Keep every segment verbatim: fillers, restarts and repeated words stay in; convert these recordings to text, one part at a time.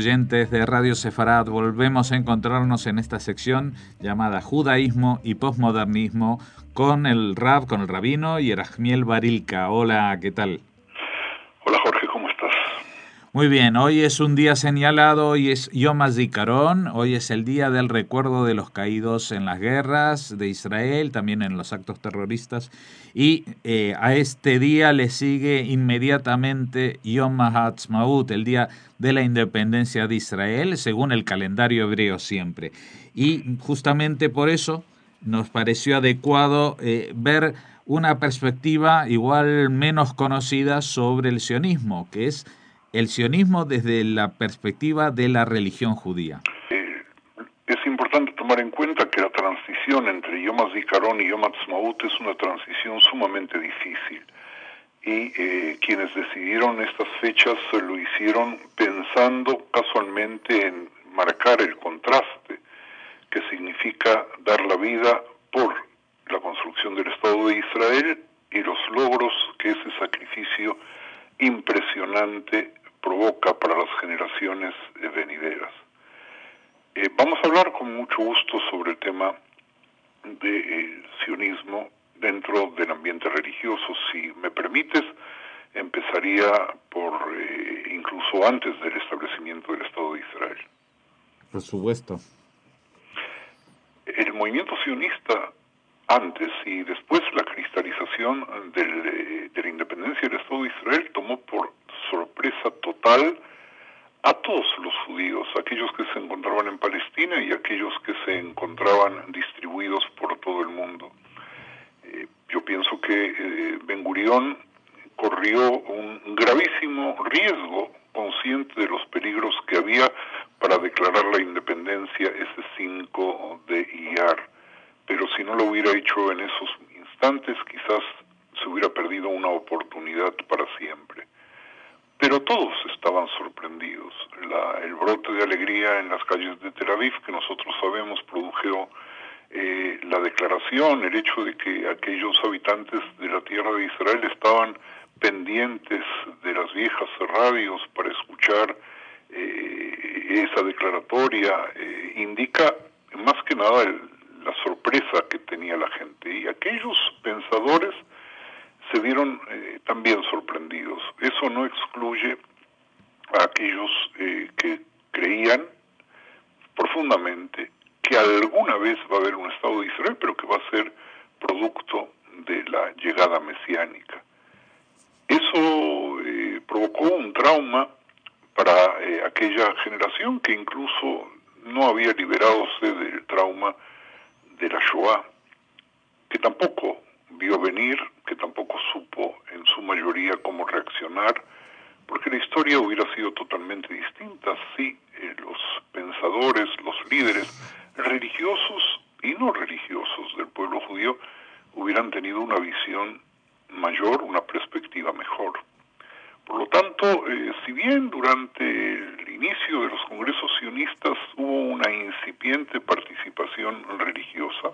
oyentes de Radio Sefarad. Volvemos a encontrarnos en esta sección llamada Judaísmo y Postmodernismo con el Rab, con el Rabino Yerachmiel Barilka. Hola, ¿qué tal? Hola Jorge, ¿cómo estás? Muy bien, hoy es un día señalado, hoy es Yom HaZikaron, hoy es el día del recuerdo de los caídos en las guerras de Israel, también en los actos terroristas, y eh, a este día le sigue inmediatamente Yom HaAtzmaut, el día de la independencia de Israel, según el calendario hebreo siempre. Y justamente por eso nos pareció adecuado eh, ver una perspectiva igual menos conocida sobre el sionismo, que es el sionismo desde la perspectiva de la religión judía. Eh, es importante tomar en cuenta que la transición entre Yom HaZikaron y Yom HaAtzmaut es una transición sumamente difícil. Y eh, quienes decidieron estas fechas lo hicieron pensando casualmente en marcar el contraste que significa dar la vida por la construcción del Estado de Israel y los logros que ese sacrificio impresionante provoca para las generaciones venideras. Eh, vamos a hablar con mucho gusto sobre el tema de eh, sionismo dentro del ambiente religioso. Si me permites, empezaría por eh, incluso antes del establecimiento del Estado de Israel. Por supuesto. El movimiento sionista antes y después la cristalización del, eh, de la independencia del Estado de Israel tomó por sorpresa total a todos los judíos, aquellos que se encontraban en Palestina y aquellos que se encontraban distribuidos por todo el mundo. Eh, yo pienso que eh, Ben Gurión corrió un gravísimo riesgo, consciente de los peligros que había para declarar la independencia ese cinco de Iyar. Pero si no lo hubiera hecho en esos instantes, quizás se hubiera perdido una oportunidad para siempre. Pero todos estaban sorprendidos. La, el brote de alegría en las calles de Tel Aviv, que nosotros sabemos produjo eh, la declaración, el hecho de que aquellos habitantes de la tierra de Israel estaban pendientes de las viejas radios para escuchar eh, esa declaratoria, eh, indica más que nada el, la sorpresa que tenía la gente. Y aquellos pensadores se vieron eh, también sorprendidos. Eso no excluye a aquellos eh, que creían profundamente que alguna vez va a haber un Estado de Israel, pero que va a ser producto de la llegada mesiánica. Eso eh, provocó un trauma para eh, aquella generación que incluso no había liberadose del trauma de la Shoah, que tampoco vio venir, que tampoco supo en su mayoría cómo reaccionar, porque la historia hubiera sido totalmente distinta si eh, los pensadores, los líderes religiosos y no religiosos del pueblo judío hubieran tenido una visión mayor, una perspectiva mejor. Por lo tanto, eh, si bien durante el inicio de los congresos sionistas hubo una incipiente participación religiosa,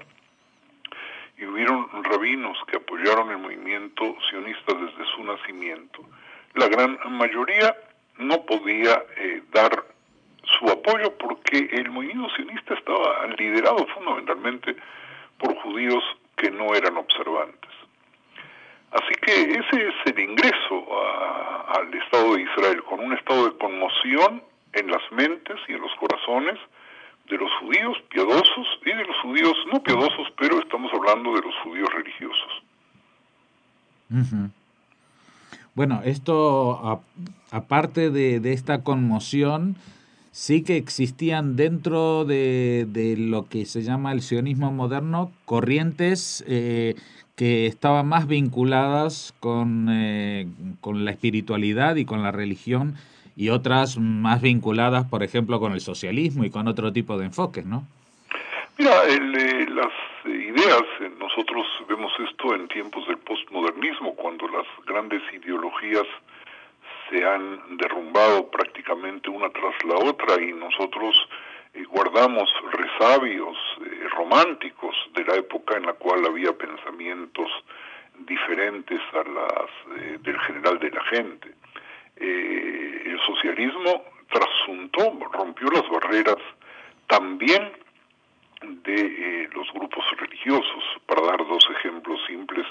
y hubieron rabinos que apoyaron el movimiento sionista desde su nacimiento, la gran mayoría no podía eh, dar su apoyo porque el movimiento sionista estaba liderado fundamentalmente por judíos que no eran observantes. Así que ese es el ingreso a, al Estado de Israel, con un estado de conmoción en las mentes y en los corazones de los judíos piadosos y de los judíos no piadosos, pero estamos hablando de los judíos religiosos. Uh-huh. Bueno, esto, a, aparte de, de esta conmoción, sí que existían dentro de, de lo que se llama el sionismo moderno corrientes eh, que estaban más vinculadas con, eh, con la espiritualidad y con la religión, y otras más vinculadas, por ejemplo, con el socialismo y con otro tipo de enfoques, ¿no? Mira, el, eh, las ideas, eh, nosotros vemos esto en tiempos del postmodernismo, cuando las grandes ideologías se han derrumbado prácticamente una tras la otra y nosotros eh, guardamos resabios eh, románticos de la época en la cual había pensamientos diferentes a las eh, del general de la gente. Eh, el socialismo, tras asunto, rompió las barreras también de eh, los grupos religiosos. Para dar dos ejemplos simples,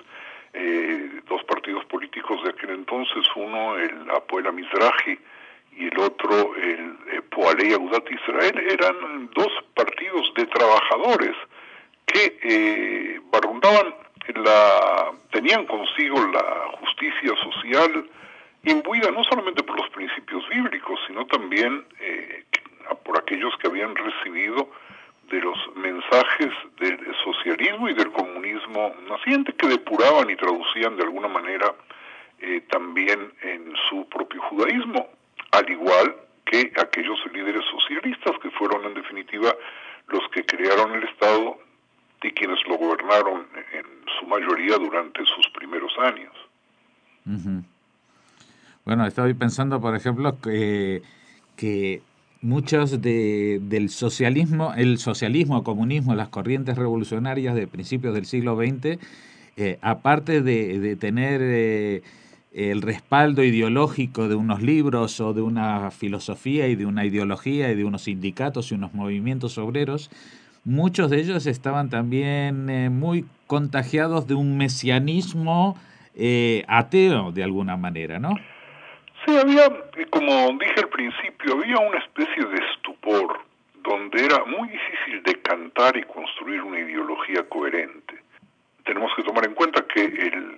eh, dos partidos políticos de aquel entonces, uno el Hapoel Mizrahi y el otro el eh, Poalei Agudat Israel, eran dos partidos de trabajadores que eh, barrundaban la, tenían consigo la justicia social imbuida no solamente por los principios bíblicos, sino también eh, por aquellos que habían recibido de los mensajes del socialismo y del comunismo naciente, que depuraban y traducían de alguna manera eh, también en su propio judaísmo, al igual que aquellos líderes socialistas que fueron en definitiva los que crearon el Estado y quienes lo gobernaron en su mayoría durante sus primeros años. Uh-huh. Bueno, estoy pensando, por ejemplo, que, que muchos de, del socialismo, el socialismo, el comunismo, las corrientes revolucionarias de principios del siglo veinte, eh, aparte de, de tener eh, el respaldo ideológico de unos libros o de una filosofía y de una ideología y de unos sindicatos y unos movimientos obreros, muchos de ellos estaban también eh, muy contagiados de un mesianismo eh, ateo de alguna manera, ¿no? Sí, había, como dije al principio, había una especie de estupor donde era muy difícil decantar y construir una ideología coherente. Tenemos que tomar en cuenta que el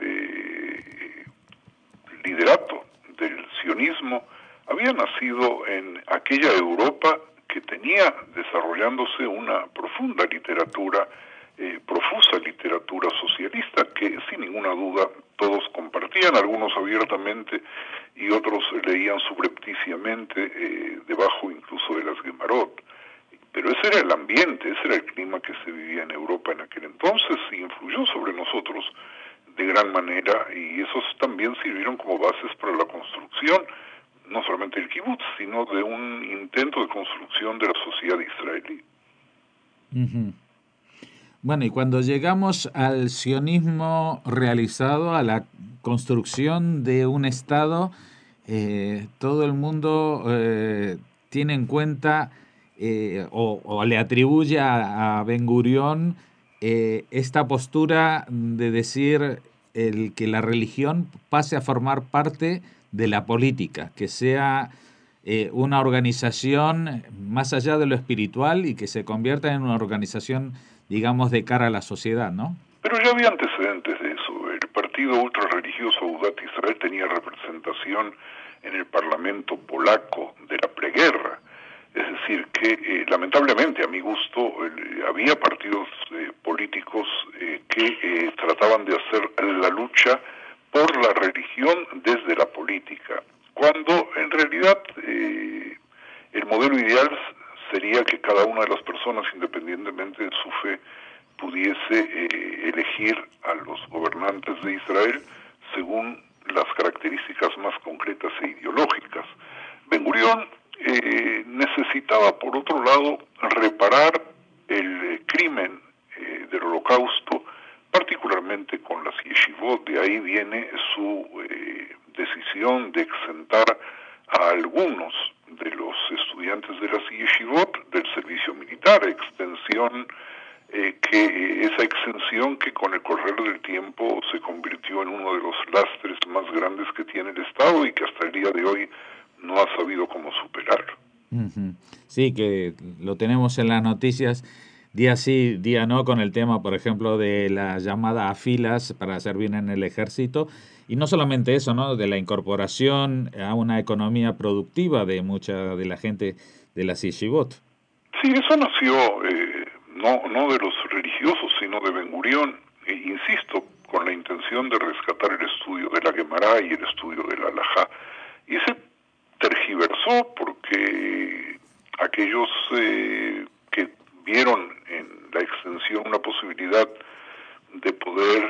eh, liderato del sionismo había nacido en aquella Europa que tenía desarrollándose una profunda literatura, eh, profusa literatura socialista, que sin ninguna duda todos compartían, algunos abiertamente y otros leían subrepticiamente, eh, debajo incluso de las Gemarot. Pero ese era el ambiente, ese era el clima que se vivía en Europa en aquel entonces y influyó sobre nosotros de gran manera, y esos también sirvieron como bases para la construcción, no solamente del kibutz, sino de un intento de construcción de la sociedad israelí. Uh-huh. Bueno, y cuando llegamos al sionismo realizado, a la construcción de un Estado, eh, todo el mundo eh, tiene en cuenta eh, o, o le atribuye a, a Ben Gurión eh, esta postura de decir el que la religión pase a formar parte de la política, que sea eh, una organización más allá de lo espiritual y que se convierta en una organización, digamos, de cara a la sociedad, ¿no? Pero ya había antecedentes de eso. El partido ultrarreligioso Agudat Israel tenía representación en el parlamento polaco de la preguerra. Es decir, que eh, lamentablemente, a mi gusto, eh, había partidos eh, políticos eh, que eh, trataban de hacer la lucha por la religión desde la política, cuando en realidad eh, el modelo ideal sería que cada una de las personas, independientemente de su fe, pudiese eh, elegir a los gobernantes de Israel según las características más concretas e ideológicas. Ben Gurión eh, necesitaba, por otro lado, reparar el eh, crimen eh, del Holocausto, particularmente con las yeshivot. De ahí viene su eh, decisión de exentar a algunos de los estudiantes de las yeshivot del servicio militar, extensión eh, que esa exención que con el correr del tiempo se convirtió en uno de los lastres más grandes que tiene el Estado y que hasta el día de hoy no ha sabido cómo superar. Uh-huh. Sí, que lo tenemos en las noticias día sí, día no, con el tema, por ejemplo, de la llamada a filas para servir en el ejército. Y no solamente eso, ¿no? De la incorporación a una economía productiva de mucha de la gente de las yeshivot. Sí, eso nació eh, no, no de los religiosos, sino de Ben Gurión, e insisto, con la intención de rescatar el estudio de la Gemara y el estudio de la Halajá. Y ese tergiversó porque aquellos eh, que vieron en la extensión una posibilidad de poder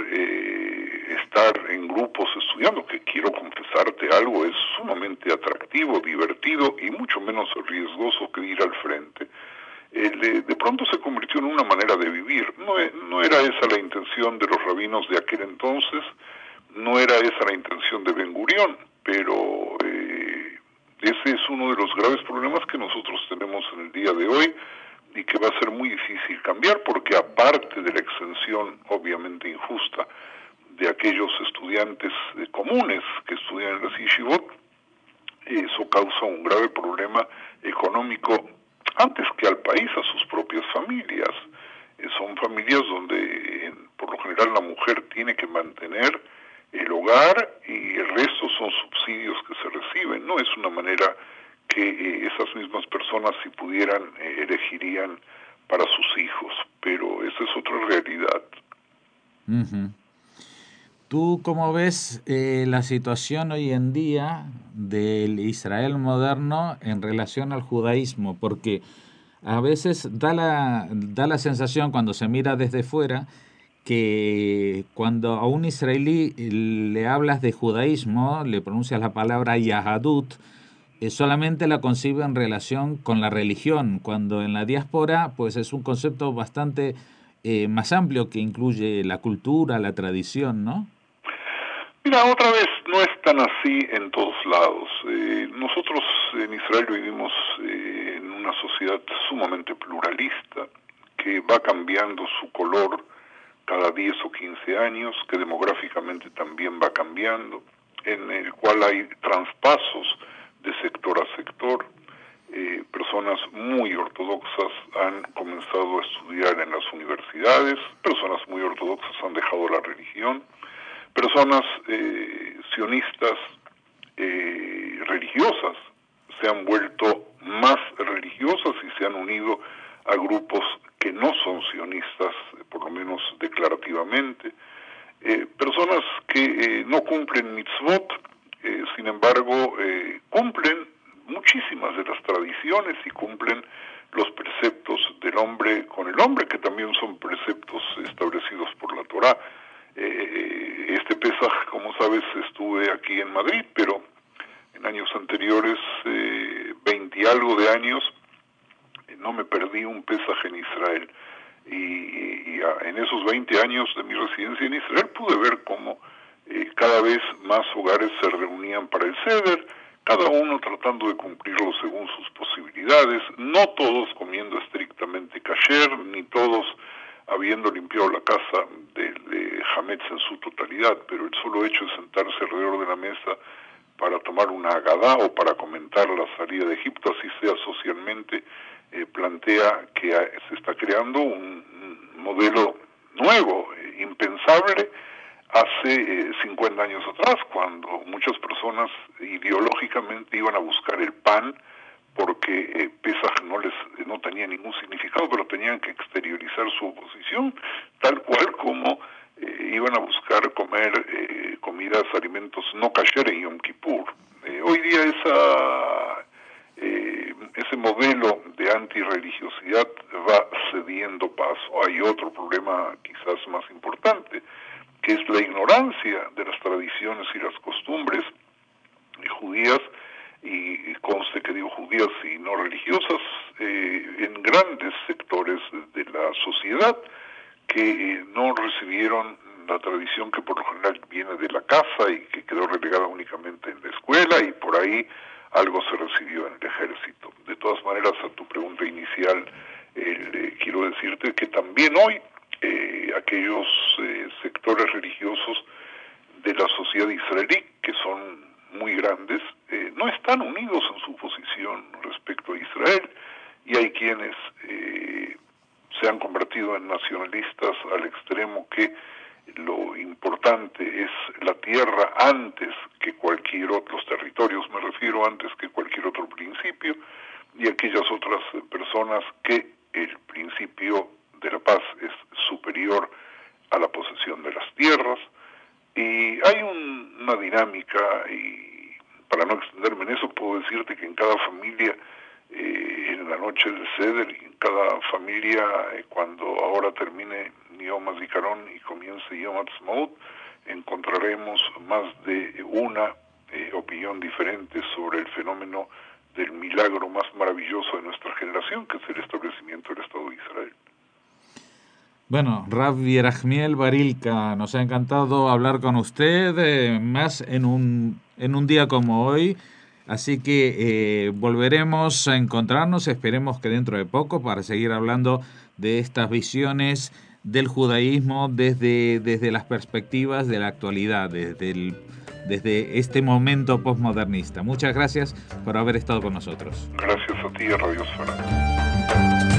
eh, estar en grupos estudiando, que quiero confesarte algo, es sumamente atractivo, divertido y mucho menos riesgoso que ir al frente, eh, de, de pronto se convirtió en una manera de vivir. No, no era esa la intención de los rabinos de aquel entonces, no era esa la intención de Ben Gurión, pero eh, Ese es uno de los graves problemas que nosotros tenemos en el día de hoy y que va a ser muy difícil cambiar, porque aparte de la exención obviamente injusta de aquellos estudiantes eh, comunes que estudian en las yeshivot, eso causa un grave problema económico antes que al país, a sus propias familias. Eh, son familias donde eh, por lo general la mujer tiene que mantener el hogar y el resto son subsidios que se reciben. No es una manera que eh, esas mismas personas, si pudieran, eh, elegirían para sus hijos, pero esa es otra realidad. Uh-huh. ¿Tú cómo ves eh, la situación hoy en día del Israel moderno en relación al judaísmo? Porque a veces da la, da la sensación cuando se mira desde fuera que cuando a un israelí le hablas de judaísmo, le pronuncias la palabra Yahadut, eh, solamente la concibe en relación con la religión, cuando en la diáspora pues es un concepto bastante eh, más amplio que incluye la cultura, la tradición, ¿no? Mira, otra vez, no es tan así en todos lados. Eh, nosotros en Israel vivimos eh, en una sociedad sumamente pluralista, que va cambiando su color cada diez o quince años, que demográficamente también va cambiando, en el cual hay traspasos de sector a sector. Eh, personas muy ortodoxas han comenzado a estudiar en las universidades, personas muy ortodoxas han dejado la religión, personas eh, sionistas eh, religiosas se han vuelto más religiosas y se han unido a grupos que no son sionistas, por lo menos declarativamente. Eh, personas que eh, no cumplen mitzvot, eh, sin embargo, eh, cumplen muchísimas de las tradiciones y cumplen los preceptos del hombre con el hombre, que también son preceptos establecidos por la Torá. Eh, este Pesaj, como sabes, estuve aquí en Madrid, pero en años anteriores, eh, veinte y algo de años, eh, no me perdí un Pesaj en Israel. Y, y, y a, en esos veinte años de mi residencia en Israel pude ver cómo eh, cada vez más hogares se reunían para el Seder, cada uno tratando de cumplirlo según sus posibilidades, no todos comiendo estrictamente kasher, ni todos habiendo limpiado la casa de, de Hametz en su totalidad, pero el solo hecho de sentarse alrededor de la mesa para tomar una agadá o para comentar la salida de Egipto, así sea socialmente, eh, plantea que se está creando un, un modelo nuevo, eh, impensable hace eh, cincuenta años atrás, cuando muchas personas ideológicamente iban a buscar el pan porque eh, Pesaj no les no tenía ningún significado, pero tenían que exteriorizar su oposición, tal cual como eh, iban a buscar comer eh, comidas, alimentos no kasher en Yom Kippur. Eh, hoy día esa eh, ese modelo de antirreligiosidad va cediendo paso. Hay otro problema quizás más importante, que es la ignorancia de las tradiciones y las costumbres judías, y conste que digo judías y no religiosas, eh, en grandes sectores de la sociedad que eh, no recibieron la tradición que por lo general viene de la casa y que quedó relegada únicamente en la escuela, y por ahí algo se recibió en el ejército. De todas maneras, a tu pregunta inicial, eh, quiero decirte que también hoy eh, aquellos eh, sectores religiosos de la sociedad israelí, que son muy grandes, eh, no están unidos en su posición respecto a Israel, y hay quienes eh, se han convertido en nacionalistas al extremo que lo importante es la tierra antes que cualquier otro, los territorios me refiero, antes que cualquier otro principio, y aquellas otras personas que el principio de la paz es superior a la posesión de las tierras. Y hay un, una dinámica, y para no extenderme en eso, puedo decirte que en cada familia, eh, en la noche del Seder, y en cada familia, eh, cuando ahora termine Yom HaZikaron y comience Yom HaTzmaut, encontraremos más de una eh, opinión diferente sobre el fenómeno del milagro más maravilloso de nuestra generación, que es el establecimiento del Estado de Israel. Bueno, Rav Yerachmiel Barilka, nos ha encantado hablar con usted, eh, más en un, en un día como hoy. Así que eh, volveremos a encontrarnos, esperemos que dentro de poco, para seguir hablando de estas visiones del judaísmo desde, desde las perspectivas de la actualidad, desde, el, desde este momento postmodernista. Muchas gracias por haber estado con nosotros. Gracias a ti, Radio Esfera.